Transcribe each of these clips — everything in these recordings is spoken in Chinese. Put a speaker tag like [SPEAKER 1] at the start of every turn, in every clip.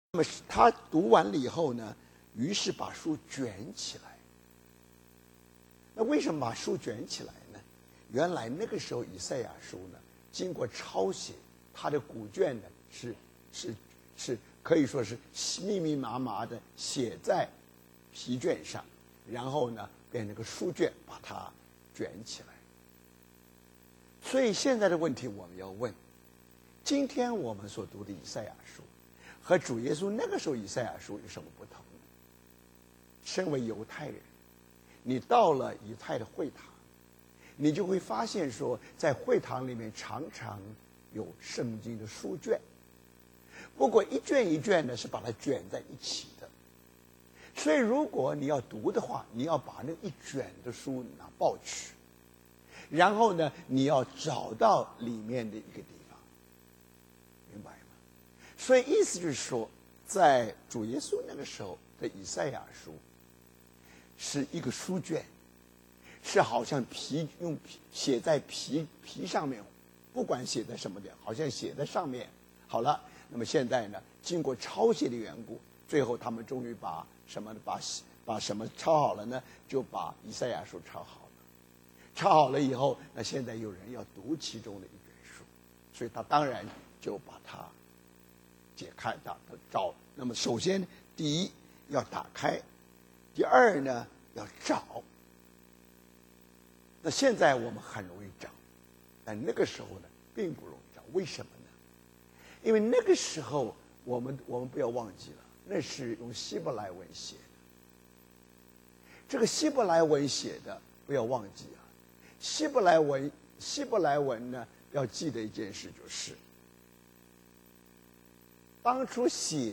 [SPEAKER 1] 那么他读完了以后呢，于是把书卷起来。那为什么把书卷起来呢？原来那个时候以赛亚书呢，经过抄写，它的古卷呢是可以说是密密麻麻的写在皮卷上，然后呢变成个书卷，把它卷起来。所以现在的问题我们要问：今天我们所读的以赛亚书和主耶稣那个时候以赛亚书有什么不同呢？身为犹太人，你到了犹太的会堂，你就会发现说，在会堂里面常常有圣经的书卷，不过一卷一卷呢是把它卷在一起的。所以如果你要读的话，你要把那一卷的书拿抱去，然后呢你要找到里面的一个地方，明白吗？所以意思就是说，在主耶稣那个时候的以赛亚书是一个书卷，是好像写在皮上面，不管写在什么地方，好像写在上面。好了，那么现在呢，经过抄写的缘故，最后他们终于把什么抄好了呢？就把以赛亚书抄好了。抄好了以后，那现在有人要读其中的一卷书，所以他当然就把它解开找。那么首先第一要打开，第二呢要找。那现在我们很容易找，但那个时候呢并不容易找。为什么呢？因为那个时候我们不要忘记了，那是用希伯来文写的。这个希伯来文写的不要忘记啊，希伯来文呢要记得一件事，就是当初写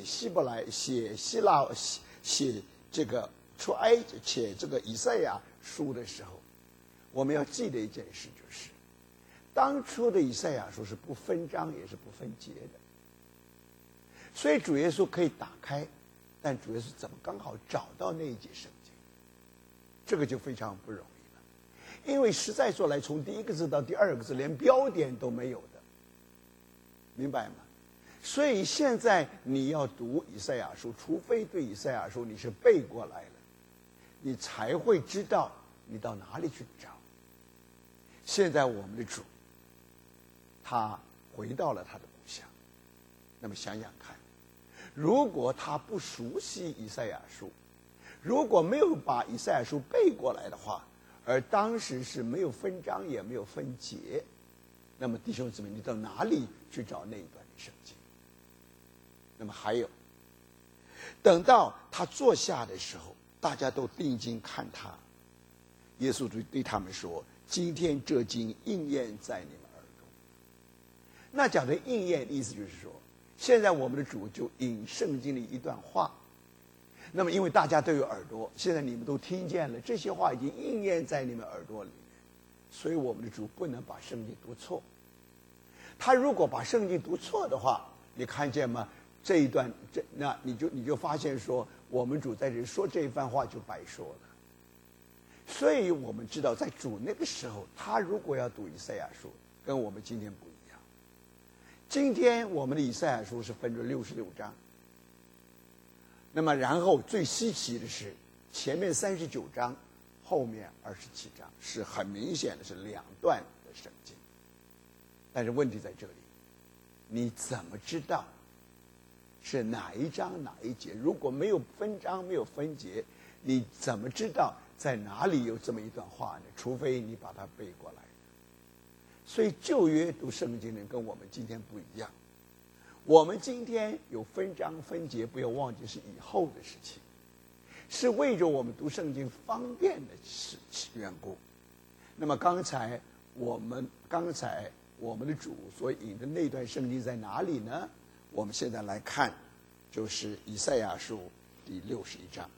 [SPEAKER 1] 这个出埃及写这个以赛亚书的时候，我们要记得一件事，就是当初的以赛亚书是不分章也是不分节的。所以主耶稣可以打开，但主耶稣怎么刚好找到那一节圣经，这个就非常不容易了。因为实在说来，从第一个字到第二个字连标点都没有的，明白吗？所以现在你要读以赛亚书，除非对以赛亚书你是背过来了，你才会知道你到哪里去找。现在我们的主他回到了他的故乡，那么想想看，如果他不熟悉以赛亚书，如果没有把以赛亚书背过来的话，而当时是没有分章也没有分节，那么弟兄姊妹，你到哪里去找那一段的圣经？那么还有，等到他坐下的时候，大家都定睛看他，耶稣就对他们说：今天这经应验在你们耳中。那讲的应验意思就是说，现在我们的主就引圣经的一段话，那么因为大家都有耳朵，现在你们都听见了，这些话已经应验在你们耳朵里面，所以我们的主不能把圣经读错。他如果把圣经读错的话，你看见吗？这一段那你就发现说，我们主在这里说这一番话就白说了。所以我们知道，在主那个时候，他如果要读以赛亚书，跟我们今天不一样。今天我们的以赛亚书是分成66章，那么然后最稀奇的是，前面39章，后面27章，是很明显的是两段的圣经。但是问题在这里，你怎么知道是哪一章哪一节？如果没有分章没有分节，你怎么知道在哪里有这么一段话呢？除非你把它背过来。所以旧约读圣经的人跟我们今天不一样，我们今天有分章分节，不要忘记是以后的事情，是为着我们读圣经方便的缘故。那么刚才我们的主所引的那段圣经在哪里呢？我们现在来看，就是以赛亚书第61章。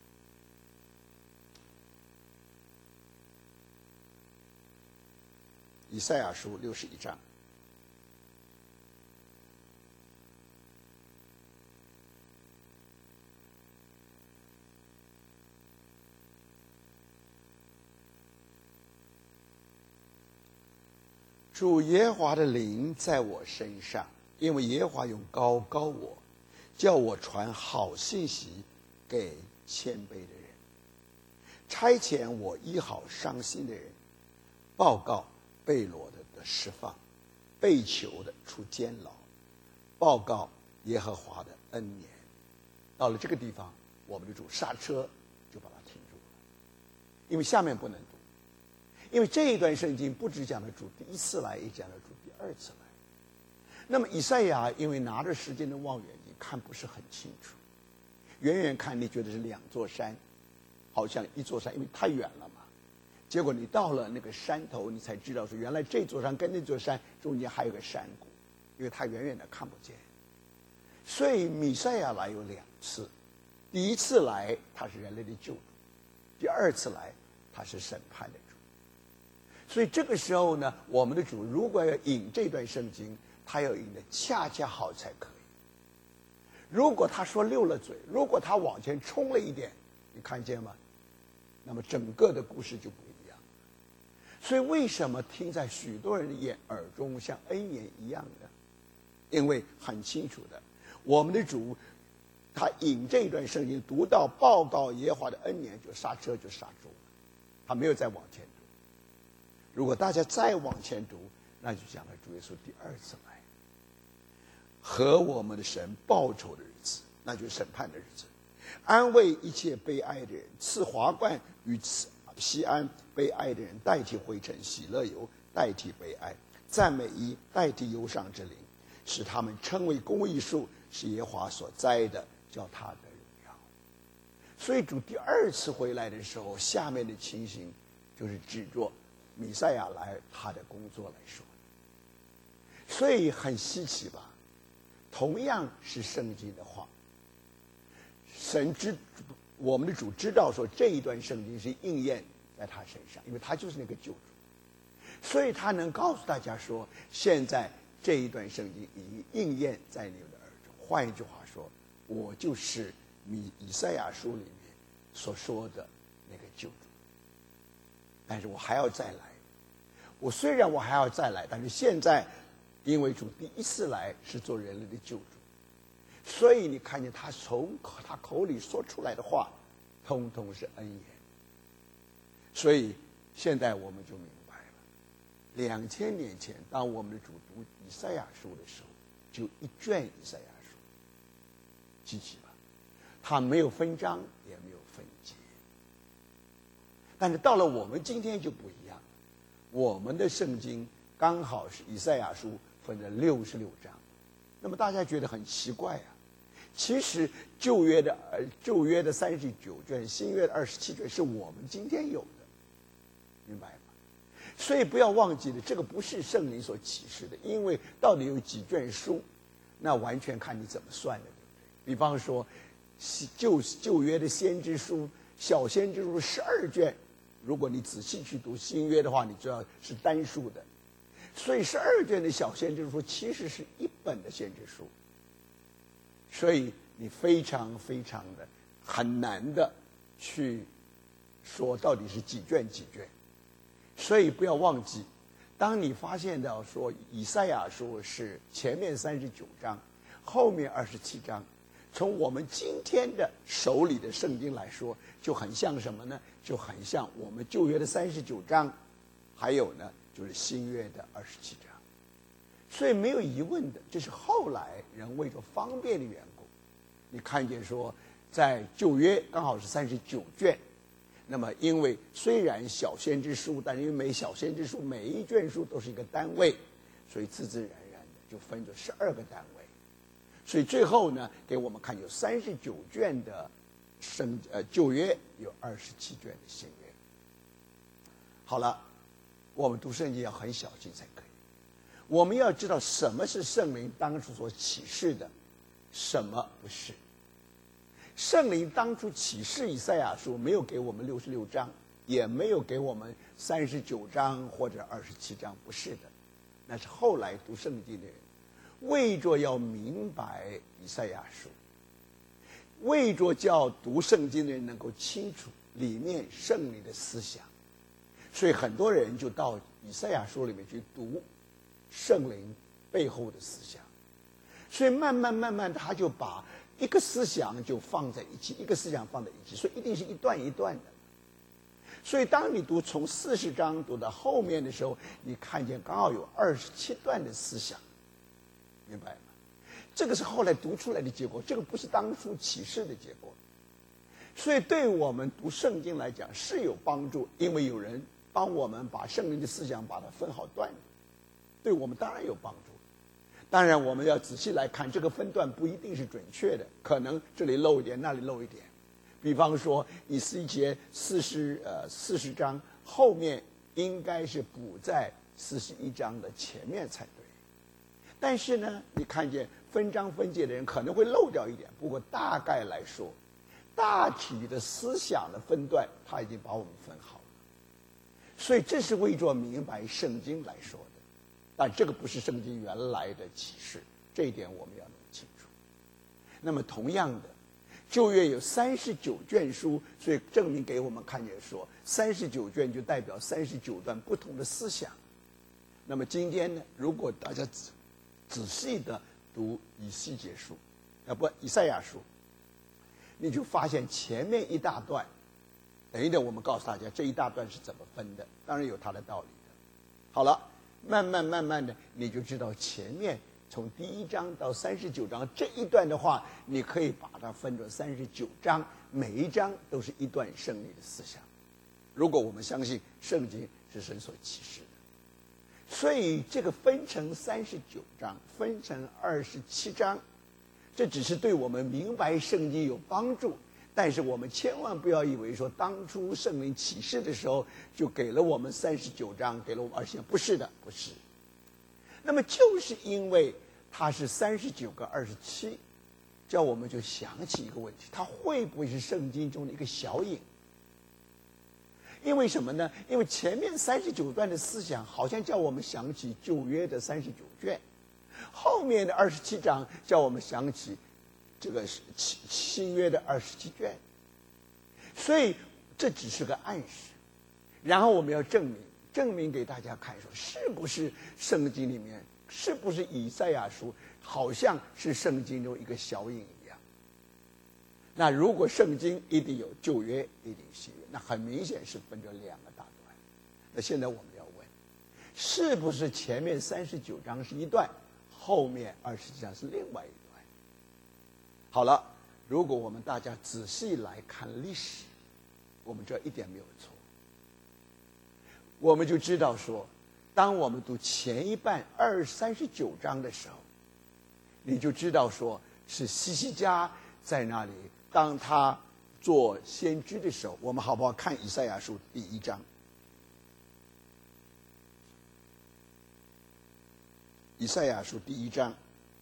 [SPEAKER 1] 以赛亚书61章。主耶和华的灵在我身上，因为耶和华用膏膏我， 叫我传好信息给谦卑的人，差遣我医好伤心的人，报告被掳的释放，被囚的出监牢，报告耶和华的恩年。到了这个地方，我们的主刹车，就把它停住了，因为下面不能读，因为这一段圣经不只讲了主第一次来，也讲了主第二次来。那么以赛亚因为拿着时间的望远镜看不是很清楚，远远看你觉得是两座山，好像一座山，因为太远了嘛。结果你到了那个山头，你才知道说原来这座山跟那座山中间还有个山谷，因为它远远的看不见。所以弥赛亚来有两次，第一次来他是人类的救主，第二次来他是审判的主。所以这个时候呢，我们的主如果要引这段圣经，他要引的恰恰好才可以。如果他说溜了嘴，如果他往前冲了一点，你看见吗？那么整个的故事就不一样。所以为什么听在许多人的耳中像恩言一样呢？因为很清楚的，我们的主他引这段圣经读到报告耶和华的恩年，就刹车，就刹住了，他没有再往前读。如果大家再往前读，那就讲了主耶稣第二次来和我们的神报仇的日子，那就是审判的日子，安慰一切悲哀的人，赐华冠与西安悲哀的人，代替灰尘，喜乐油代替悲哀，赞美衣代替忧伤之灵，使他们称为公义树，是耶和华所栽的，叫他的荣耀。所以主第二次回来的时候，下面的情形就是指着弥赛亚来他的工作来说。所以很稀奇吧，同样是圣经的话，我们的主知道说这一段圣经是应验在他身上，因为他就是那个救主，所以他能告诉大家说，现在这一段圣经已经应验在你们的耳中。换一句话说，我就是以赛亚书里面所说的那个救主。但是我还要再来，虽然我还要再来，但是现在因为主第一次来是做人类的救主，所以你看见他从他口里说出来的话通通是恩言。所以现在我们就明白了，2000年前当我们的主读以赛亚书的时候，就一卷以赛亚书，记起了，他没有分章也没有分节。但是到了我们今天就不一样了，我们的圣经刚好是以赛亚书分了66章。那么大家觉得很奇怪啊，其实旧约的39卷，新约的27卷是我们今天有的，明白吗？所以不要忘记了，这个不是圣灵所启示的，因为到底有几卷书，那完全看你怎么算的，对不对？比方说旧约的先知书，小先知书12卷，如果你仔细去读新约的话，你知道是单数的。所以12卷的小先知书其实是一本的先知书，所以你非常非常的很难的去说到底是几卷几卷。所以不要忘记，当你发现到说以赛亚书是前面39章，后面27章，从我们今天的手里的圣经来说，就很像什么呢？就很像我们旧约的39章，还有呢就是新约的27章。所以没有疑问的，这是后来人为着方便的缘故。你看见说在旧约刚好是39卷，那么因为虽然小先知书，但是因为每小先知书每一卷书都是一个单位，所以自自然然的就分着12个单位。所以最后呢，给我们看有39卷的旧约，有27卷的新约。好了，我们读圣经要很小心才可以。我们要知道什么是圣灵当初所启示的，什么不是。圣灵当初启示以赛亚书没有给我们66章，也没有给我们39章或者27章，不是的，那是后来读圣经的人为着要明白以赛亚书，为着叫读圣经的人能够清楚里面圣灵的思想，所以很多人就到以赛亚书里面去读圣灵背后的思想。所以慢慢他就把一个思想就放在一起，一个思想放在一起，所以一定是一段一段的。所以当你读从40章读到后面的时候，你看见刚好有27段的思想，明白吗？这个是后来读出来的结果，这个不是当初启示的结果。所以对我们读圣经来讲是有帮助，因为有人帮我们把圣经的思想把它分好段，对我们当然有帮助。当然我们要仔细来看，这个分段不一定是准确的，可能这里漏一点，那里漏一点。比方说以斯帖记40章后面应该是补在41章的前面才对。但是呢，你看见分章分节的人可能会漏掉一点，不过大概来说，大体的思想的分段他已经把我们分好了。所以这是为着明白圣经来说的，但这个不是圣经原来的启示，这一点我们要弄清楚。那么同样的，旧约有39卷书，所以证明给我们看见说39卷就代表39段不同的思想。那么今天呢，如果大家仔细的读以西结书以赛亚书，你就发现前面一大段，等一等我们告诉大家这一大段是怎么分的，当然有它的道理的。好了，慢慢的你就知道前面从第1章到39章这一段的话，你可以把它分成39章，每一章都是一段胜利的思想。如果我们相信圣经是神所启示的，所以这个分成39章，分成27章，这只是对我们明白圣经有帮助。但是我们千万不要以为说当初圣灵启示的时候就给了我们39章，给了我们27章，不是的，不是。那么就是因为它是39跟27，叫我们就想起一个问题，它会不会是圣经中的一个小影？因为什么呢？因为前面39段的思想好像叫我们想起旧约的39卷，后面的27章叫我们想起这个新约的27卷，所以这只是个暗示。然后我们要证明给大家看，说是不是圣经里面，是不是以赛亚书好像是圣经中一个小影一样。那如果圣经一定有旧约，一定新约，那很明显是分成2个大段。那现在我们要问，是不是前面39章是一段，后面27章是另外一段？好了，如果我们大家仔细来看历史，我们这一点没有错，我们就知道说，当我们读前一半39章的时候，你就知道说是希西家在那里，当他做先知的时候，我们好不好看以赛亚书第1章？以赛亚书第1章。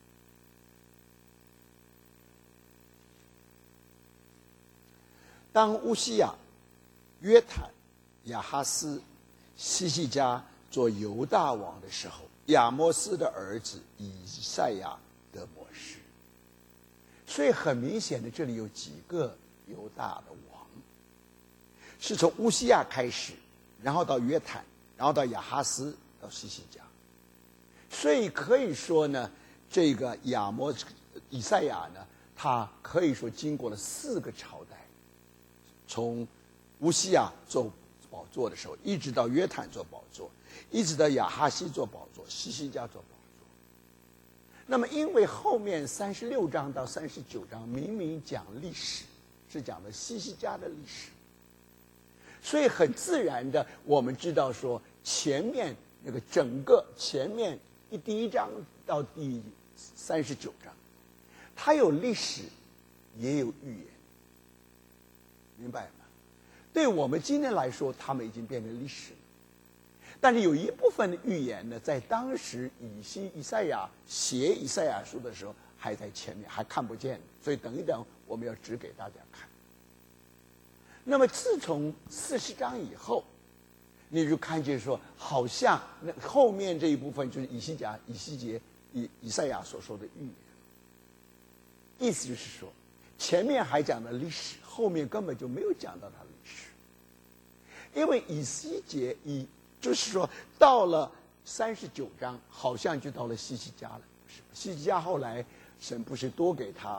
[SPEAKER 1] 当乌西雅、约坦、亚哈斯、希西家做犹大王的时候，亚摩斯的儿子以赛亚得默示。所以很明显的，这里有几个犹大的王，是从乌西雅开始，然后到约坦，然后到亚哈斯，到希西家。所以可以说呢，这个以赛亚呢，他可以说经过了4个朝代，从乌西雅做宝座的时候，一直到约坦做宝座，一直到亚哈西做宝座，希西家做宝座。那么因为后面36章到39章明明讲历史，是讲的希西家的历史，所以很自然的我们知道说，前面那个整个前面第1章到第39章，它有历史也有预言，明白吗？对我们今天来说，他们已经变成历史了。但是有一部分的预言呢，在当时以赛亚写以赛亚书的时候还在前面，还看不见，所以等一等我们要指给大家看。那么自从40章以后，你就看见说，好像那后面这一部分就是以赛亚所说的预言。意思就是说，前面还讲的历史，后面根本就没有讲到它的历史。因为就是说到了39章，好像就到了希西家了，是吧？希西家后来神不是多给他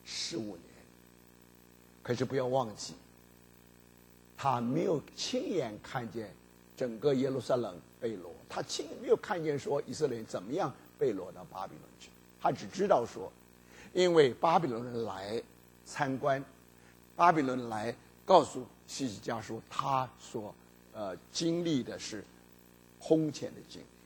[SPEAKER 1] 15年。可是不要忘记，他没有亲眼看见整个耶路撒冷被掳，他没有看见说以色列人怎么样被掳到巴比伦去，他只知道说，因为巴比伦人来参观，巴比伦人来告诉希西家说，他所经历的是空前的经历。